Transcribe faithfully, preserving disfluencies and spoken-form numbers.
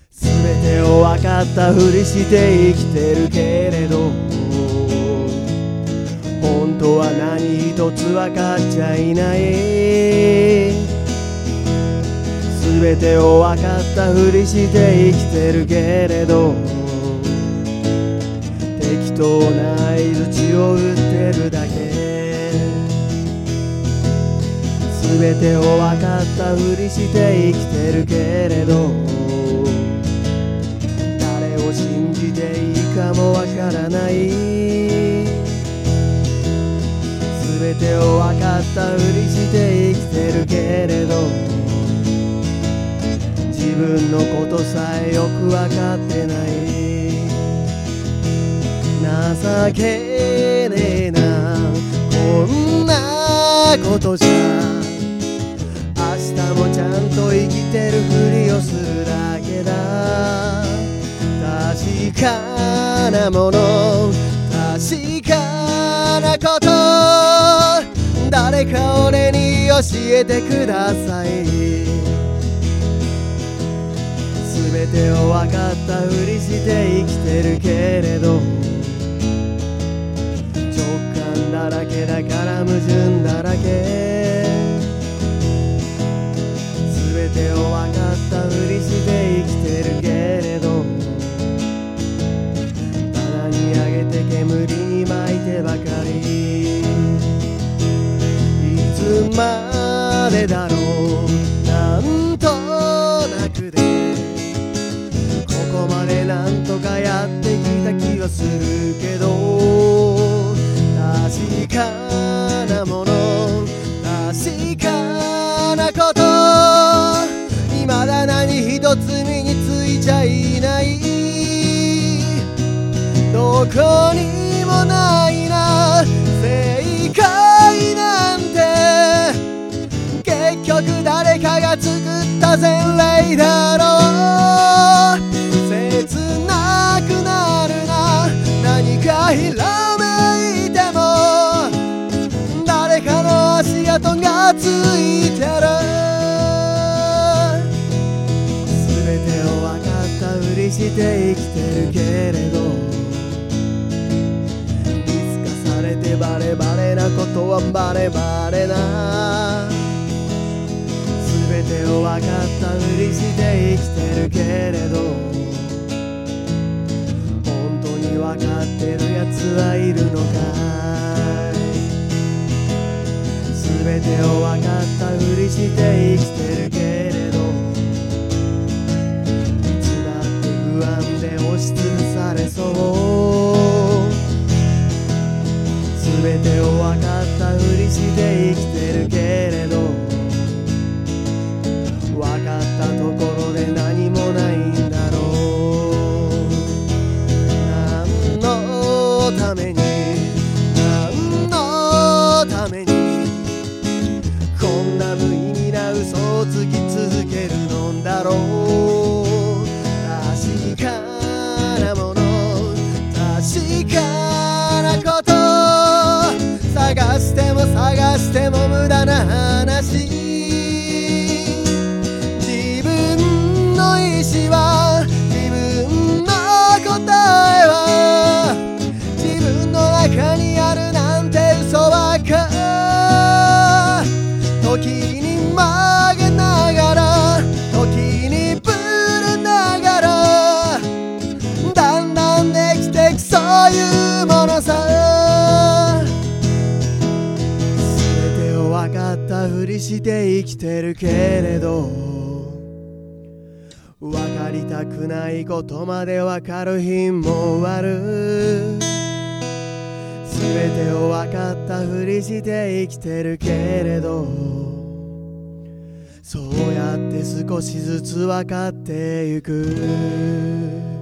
全てを分かったふりして生きてるけれど、本当は何一つ分かっちゃいない。全てを分かったふりして生きてるけれど、適当な相槌を打ってるだけ。全てを分かったふりして生きてるけれど、誰を信じていいかもわからない。全てを分かったふりして生きてるけれど、自分のことさえよく分かってない。情けねえなこんなことじゃ、明日もちゃんと生きてるふりをするだけだ。確かなもの、確かなこと、誰か俺に教えてください。全てを分かったふりして生きてるけれど、直感だらけだから矛盾だらけ。全てを分かったふりして生きてるけれど、棚に上げて煙に巻いてばかり。いつまでだろうなんとなくで、ここまでなんとかやってきた気はするけど、確かなもの、確かなこと、未だ何一つ身についちゃいない。どこにもないな正解なんて、結局誰かが作った前例だろう。切なくなるな、何かひらめいても誰かの足跡がついてる。全てを分かったふりして生きてるけれど、見透かされてバレバレなことはバレバレな。全てを分かったふりして生きてるけれど、本当に分かってるやつはいるのかい。全てを分かったふりして生きてるけれど、いつだって不安で押しつぶされそう。全てを分かったふりして生きてるけれど、分かったところで何もないんだろう。何のために何のためにこんな無意味な嘘をつき続けるのだろう。確かなもの、確かなこと、探しても探しても無駄な話。自分の意志は、自分の答えは自分の中にあるなんて嘘ばっか。時に曲げながら、時にぶれながら、だんだんできてくそういうものさ。全てを分かったふりして生きてるけれど、分かりたくないことまで分かる日もある。全てを分かったふりして生きてるけれど、そうやって少しずつ分かってゆく。